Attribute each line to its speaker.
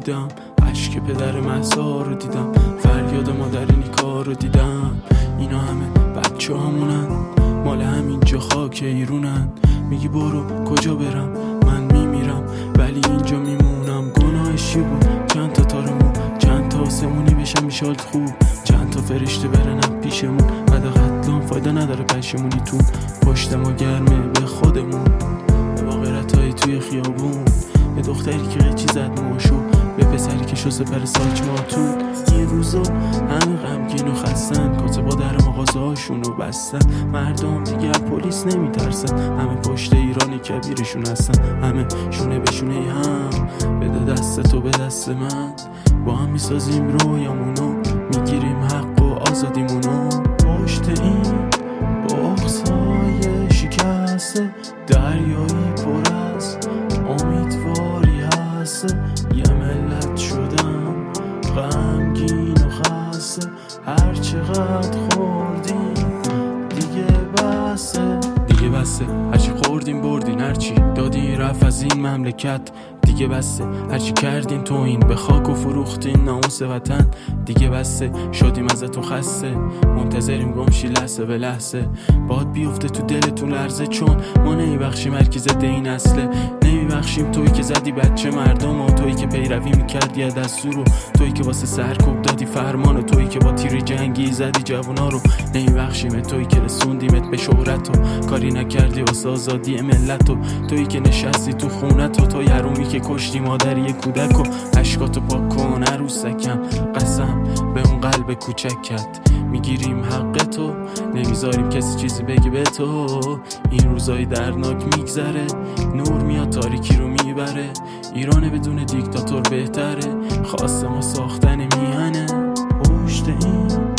Speaker 1: دیدم، اشک پدر مهسا رو دیدم، فریاد مادر نیکا رو دیدم. اینا همه بچه همونن، مال همینجا خاک ایرونن. میگی برو کجا برم، من میمیرم ولی اینجا میمونم. گناهش چی بود؟ چند تا تارمون، چند تا آسمونی بشم میشالت خوب، چند تا فرشته برنم پیشمون. بعد قتلام فایده نداره پشمونی تون، پشت ما گرمه به خودمون. به باقرتایی توی خیابون، به دختری که قیچی زد موشو، به پسری که شو سپر ساچ ماتون. این روزا همه غمگین و خستن، کاتبا در مغازه هاشونو بستن. مردم دیگه پلیس نمیترسن، همه پشت ایران کبیرشون هستن. همه شونه به شونه هم، بده دست تو به دست من. با هم میسازیم رویامونو، میگیریم حق و آزادیمونو. پشت این بغضای شکسته، دریایی پر از امیدواری هست. یه ملت شدم غمگین و خسته، هر چقدر خوردیم دیگه بسه. دیگه بسه، هرچی خوردیم بردین، هرچی دادی رفت از این مملکت. دیگه بسه، هرچی کردین تو این به خاک و فروختین ناموس وطن. دیگه بسه، شدیم ازتون خسته، منتظریم گمشی لحظه به لحظه. باد بیفته تو دلتون لرزه، چون ما نمیبخشیم هر کی ضد این اصله. نمیبخشیم تویی که زدی بچه مردم، و تویی که پیروی میکردی از دستور، و تویی که واسه سرکوب دادی فرمان، و تویی که با تیر جنگی زدی جوونا رو. نمیبخشیم تویی که رسوندیمت به شهرت و کاری نکردی واسه آزادی ملت، و تویی که نشستی تو خونت، و توی حرومی که کشتی مادری کودک. و اشکاتو پاک کن عروسکم، قسم به اون قلب کوچکت. میگیریم حق تو، نمیذاریم کسی چیزی بگه به تو. این روزای دردناک میگذره، نور میاد تاریکی رو میبره. ایران بدون دیکتاتور بهتره، خواست ما ساختن میهنه. پشت این